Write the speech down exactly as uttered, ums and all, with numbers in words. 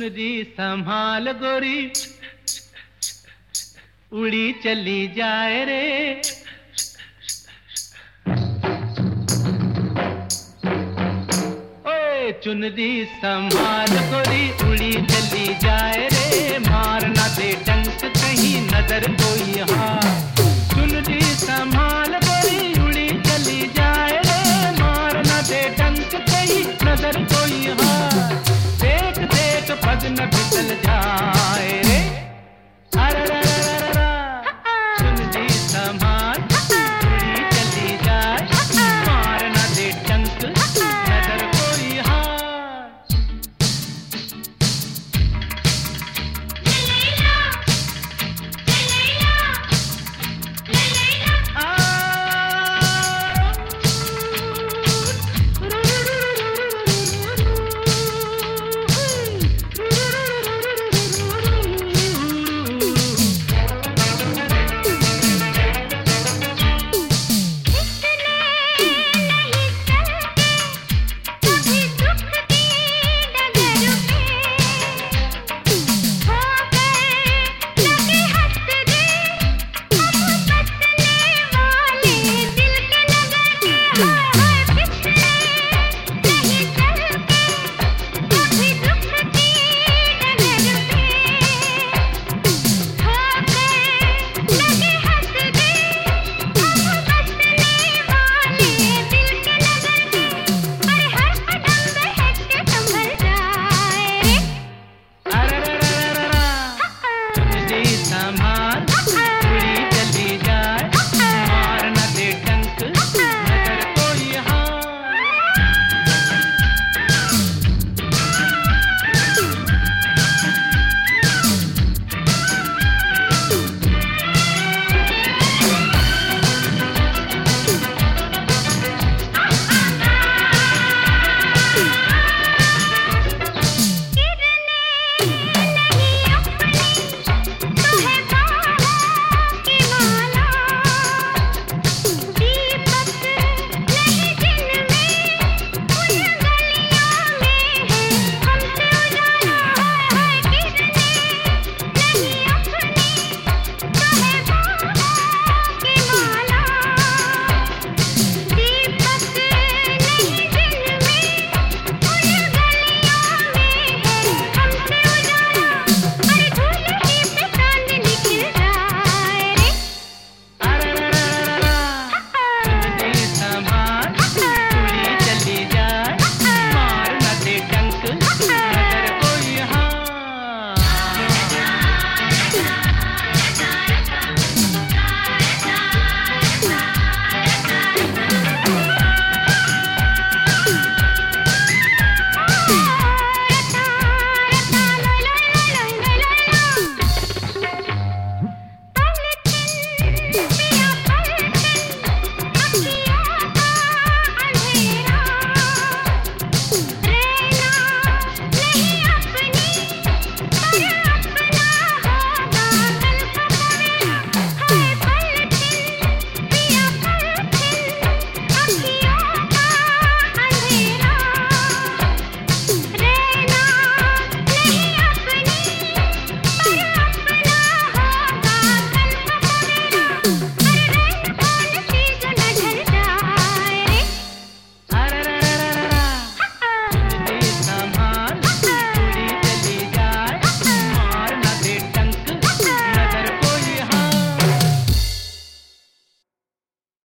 चुनरी संभाल गोरी, उड़ी चली जाए रे। ओए चुनरी संभाल गोरी, उड़ी चली जाए रे। मारना दे डंक कहीं नजर कोई हाँ। चुनरी संभाल गोरी, उड़ी चली जाए रे। मारना दे डंक कहीं नजर कोई हाँ। देख देख पग न फिसल जाए रे। अरे रे रे रे रे। चुनरी संभाल उड़ी चली जाए, मारना दे डंक नजर कोई हाँ। संभाल